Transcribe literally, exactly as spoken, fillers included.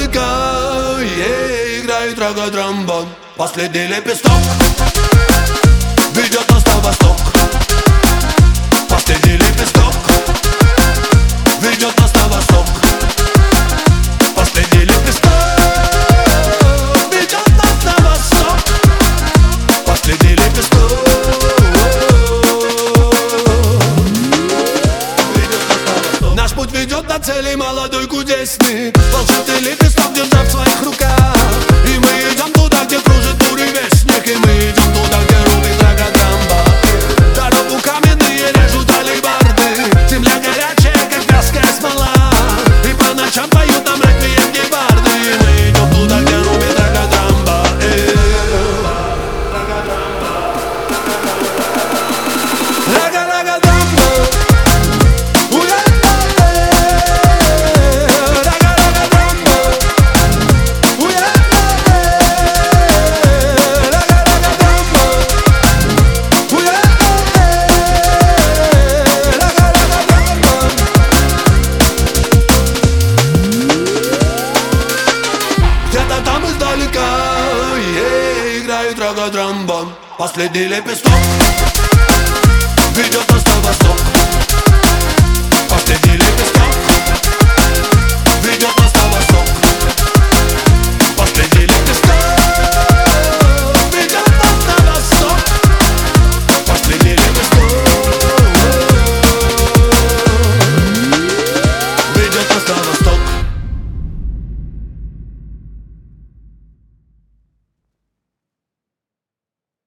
издалека, ей играет рога-тромбон. Последний лепесток ведет нас на восток. Последний лепесток ведет нас на восток. Последний лепесток ведет нас на восток. Последний лепесток ведет нас на восток. Наш путь ведет на цели, молодой кудесный. Волшебный лепесток держа в своих руках. И мы идем туда, где кружит буревестник. И мы идем туда, где рубит рога-тромбон. Дорогу каменные режут алебарды. Земля горячая, как вязкая смола. И по ночам поют нам реквием гепарды. И мы идем туда, где рубит рога-тромбон. Рога-рога-тромбон. Где-то там издалека, ей играет рога-тромбон. Последний лепесток ведет нас на восток. Последний лепесток ведет нас на восток. Последний лепесток ведет нас на восток. Последний лепесток ведет нас на восток.